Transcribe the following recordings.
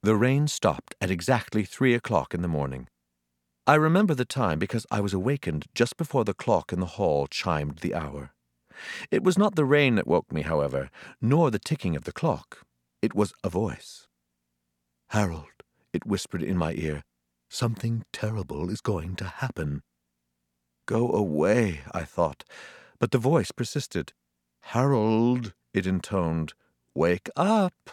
The rain stopped at exactly 3 o'clock in the morning. I remember the time because I was awakened just before the clock in the hall chimed the hour. It was not the rain that woke me, however, nor the ticking of the clock. It was a voice. "Harold," it whispered in my ear, "something terrible is going to happen." Go away, I thought, but the voice persisted. "Harold," it intoned, "wake up."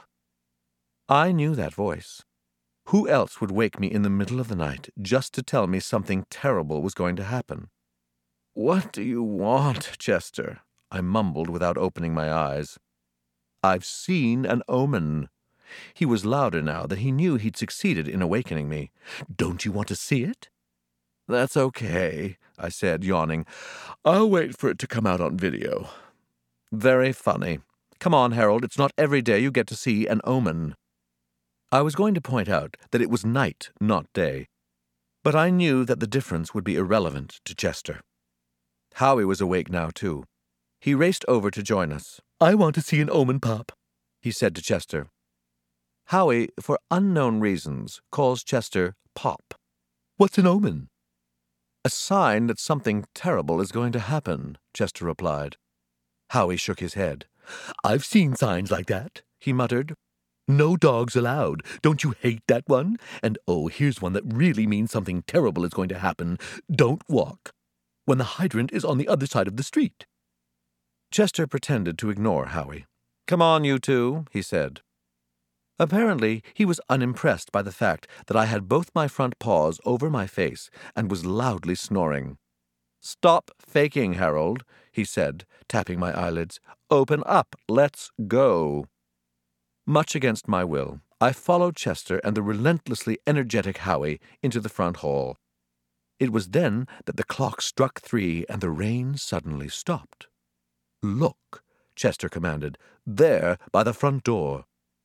I knew that voice. Who else would wake me in the middle of the night just to tell me something terrible was going to happen? "What do you want, Chester?" I mumbled without opening my eyes. "I've seen an omen." He was louder now that he knew he'd succeeded in awakening me. "Don't you want to see it?" "That's okay," I said, yawning. "I'll wait for it to come out on video." "Very funny. Come on, Harold, it's not every day you get to see an omen." I was going to point out that it was night, not day, but I knew that the difference would be irrelevant to Chester. Howie was awake now, too. He raced over to join us. "I want to see an omen, Pop," he said to Chester. Howie, for unknown reasons, calls Chester Pop. "What's an omen?" "A sign that something terrible is going to happen," Chester replied. Howie shook his head. "I've seen signs like that," he muttered. "No dogs allowed. Don't you hate that one? And oh, here's one that really means something terrible is going to happen. Don't walk when the hydrant is on the other side of the street." Chester pretended to ignore Howie. "Come on, you two," he said. Apparently, he was unimpressed by the fact that I had both my front paws over my face and was loudly snoring. "Stop faking, Harold," he said, tapping my eyelids. "Open up. Let's go." Much against my will, I followed Chester and the relentlessly energetic Howie into the front hall. It was then that the clock struck 3 and the rain suddenly stopped. "Look," Chester commanded, "there by the front door."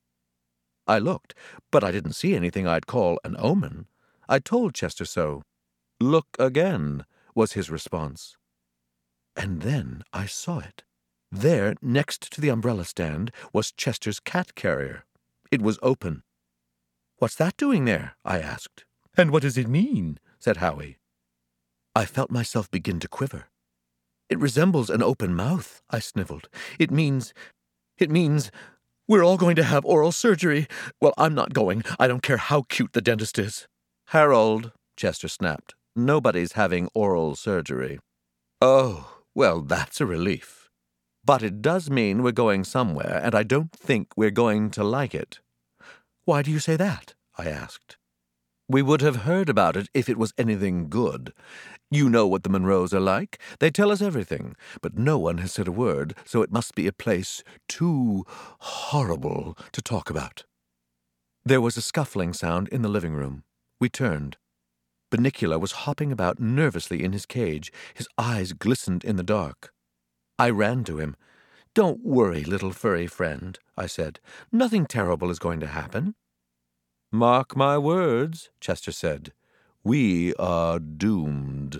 I looked, but I didn't see anything I'd call an omen. I told Chester so. "Look again," was his response. And then I saw it. There, next to the umbrella stand, was Chester's cat carrier. It was open. "What's that doing there?" I asked. "And what does it mean?" said Howie. I felt myself begin to quiver. "It resembles an open mouth," I sniffled. It means, we're all going to have oral surgery. Well, I'm not going. I don't care how cute the dentist is." "Harold," Chester snapped, "nobody's having oral surgery." "Oh, well, that's a relief. But it does mean we're going somewhere, and I don't think we're going to like it." "Why do you say that?" I asked. "We would have heard about it if it was anything good. You know what the Monroes are like. They tell us everything, but no one has said a word, so it must be a place too horrible to talk about." There was a scuffling sound in the living room. We turned. Bunnicula was hopping about nervously in his cage. His eyes glistened in the dark. I ran to him. "Don't worry, little furry friend," I said. "Nothing terrible is going to happen." "Mark my words," Chester said. "We are doomed."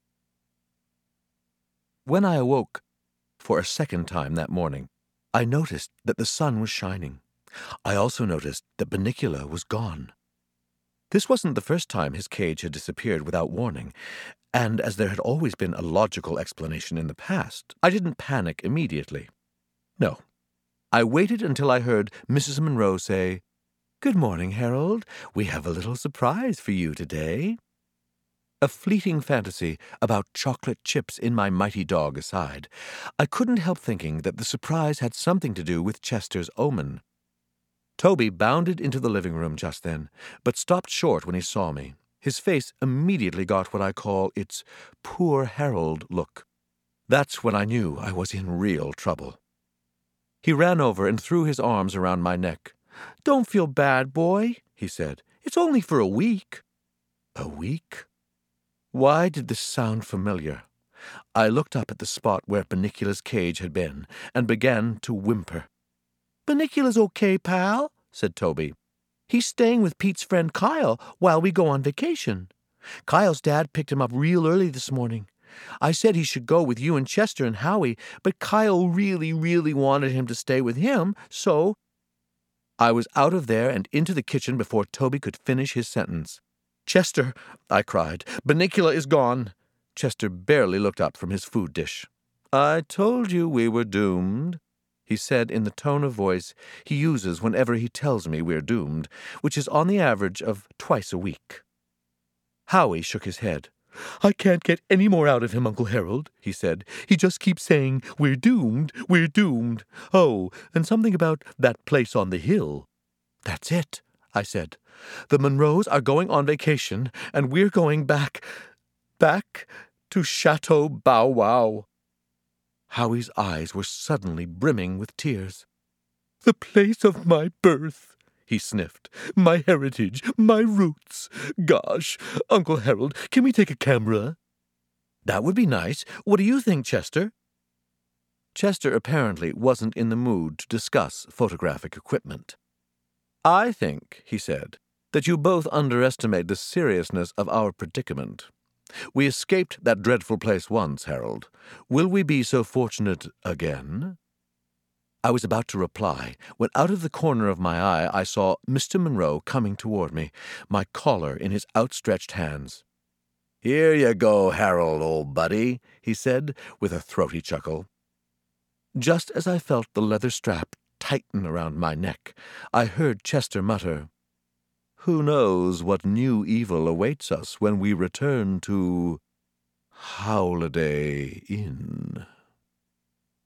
When I awoke for a second time that morning, I noticed that the sun was shining. I also noticed that Bunnicula was gone. This wasn't the first time his cage had disappeared without warning, and as there had always been a logical explanation in the past, I didn't panic immediately. No. I waited until I heard Mrs. Monroe say, "Good morning, Harold. We have a little surprise for you today." A fleeting fantasy about chocolate chips in my mighty dog aside, I couldn't help thinking that the surprise had something to do with Chester's omen. Toby bounded into the living room just then, but stopped short when he saw me. His face immediately got what I call its poor Harold look. That's when I knew I was in real trouble. He ran over and threw his arms around my neck. "Don't feel bad, boy," he said. "It's only for a week." A week? Why did this sound familiar? I looked up at the spot where Bunnicula's cage had been, and began to whimper. "Bunnicula's okay, pal," said Toby. "He's staying with Pete's friend Kyle while we go on vacation. Kyle's dad picked him up real early this morning. I said he should go with you and Chester and Howie, but Kyle really wanted him to stay with him, so—" I was out of there and into the kitchen before Toby could finish his sentence. "Chester," I cried, "Bunnicula is gone." Chester barely looked up from his food dish. "I told you we were doomed," he said in the tone of voice he uses whenever he tells me we're doomed, which is on the average of twice a week. Howie shook his head. "I can't get any more out of him, Uncle Harold," he said. "He just keeps saying, 'We're doomed, we're doomed.' Oh, and something about that place on the hill." "That's it," I said. "The Monroes are going on vacation, and we're going back to Chateau Bow Wow." Howie's eyes were suddenly brimming with tears. "The place of my birth," he sniffed. "My heritage, my roots. Gosh, Uncle Harold, can we take a camera?" "That would be nice. What do you think, Chester?" Chester apparently wasn't in the mood to discuss photographic equipment. "I think," he said, "that you both underestimate the seriousness of our predicament. We escaped that dreadful place once, Harold. Will we be so fortunate again?" I was about to reply when out of the corner of my eye I saw Mr. Monroe coming toward me, my collar in his outstretched hands. "Here you go, Harold, old buddy," he said with a throaty chuckle. Just as I felt the leather strap tighten around my neck, I heard Chester mutter, "Who knows what new evil awaits us when we return to Holiday Inn?"